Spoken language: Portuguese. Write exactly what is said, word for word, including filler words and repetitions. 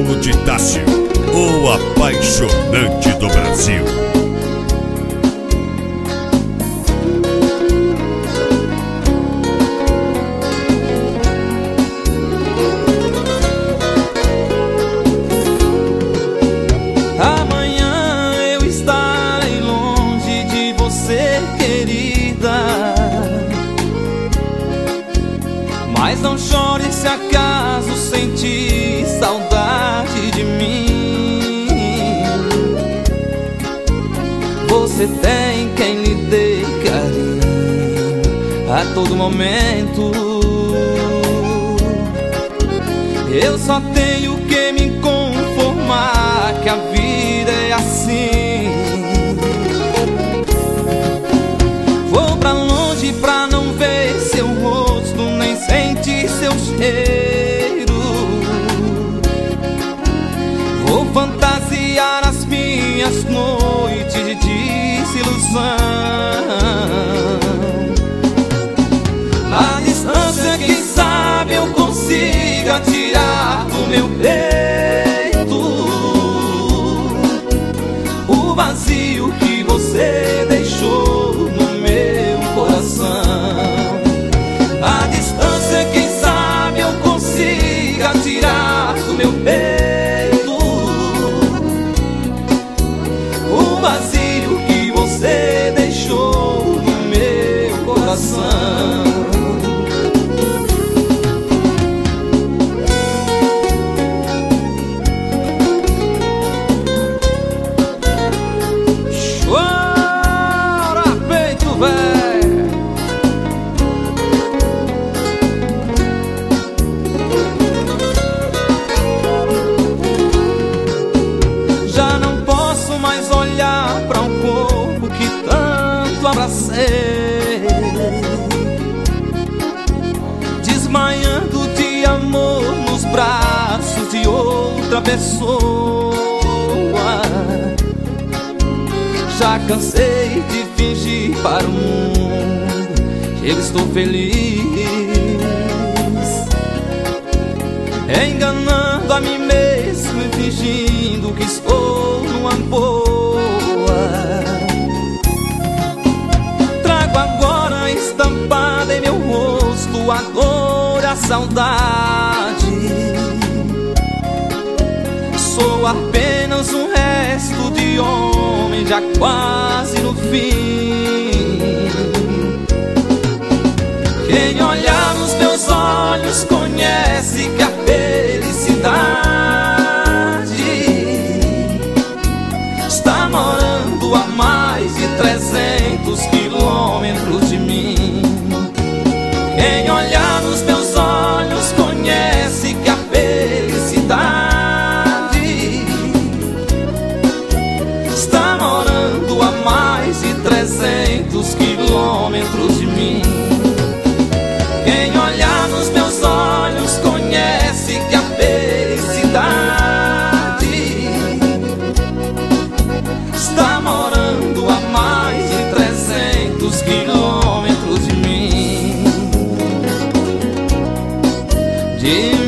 Paulo de Tássio, o apaixonante do Brasil. Amanhã eu estarei longe de você, querida, mas não chore se acaso sentir saudade de mim. Você tem quem lhe dê carinho a todo momento. Eu só tenho que me conformar que a vida é assim. Vou pra longe pra não ver seu rosto, nem sentir seu cheiro. Vou fantasiar as minhas noites de desilusão. A distância, quem sabe eu consiga tirar do meu peito o vazio que você deixou no meu coração. A distância, quem sabe eu consiga tirar do meu peito o vazio que você deixou no meu coração. Já não posso mais olhar para um corpo que tanto abracei, desmaiando de amor nos braços de outra pessoa. Já cansei de fingir para o mundo que eu estou feliz, enganando a mim mesmo e fingindo que estou numa boa. Trago agora estampada em meu rosto a dor, a saudade. Sou apenas um resto de homem já quase no fim. Quem olhar nos meus olhos conhece que a felicidade está morando a mais de trezentos quilômetros de mim. Quem olhar nos meus olhos conhece que a felicidade está morando a mais de trezentos quilômetros de mim. Quem olhar nos meus olhos conhece que a felicidade está morando a mais de trezentos quilômetros de mim. De